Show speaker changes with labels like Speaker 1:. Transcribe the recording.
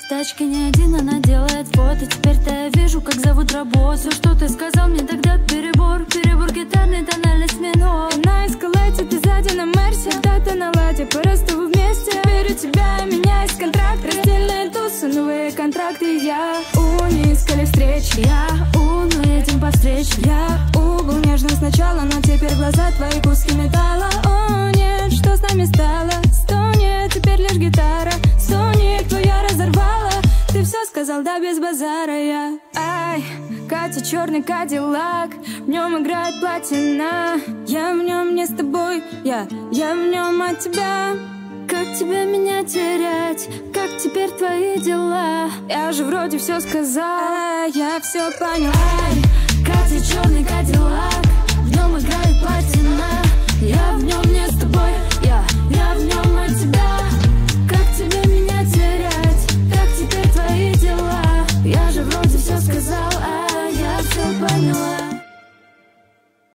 Speaker 1: В тачке не один, она делает фото. Теперь-то я вижу, как зовут работу. Все, что ты сказал мне тогда, перебор. Перебор гитарный, тональность минор.
Speaker 2: На эскалате, ты сзади на Мерсе. Когда-то на ладе, просто вы вместе. Теперь у тебя и меня есть контракт. Раздельные тусы, новые контракты. Я искали встречи.
Speaker 1: Я ну едем по встрече.
Speaker 2: Я был нежным сначала, но теперь глаза твои куски металла. О нет, что с нами стало? Стонет, теперь лишь гитара. Соник твоя разорвала. Ты все сказал, да, без базара. Я Катя, черный кадиллак, в нем играет платина. Я в нем не с тобой, я в нем от тебя.
Speaker 1: Как тебе меня терять? Как теперь твои дела?
Speaker 2: Я же вроде все сказала, я все поняла.
Speaker 1: Катя, черный кадиллак.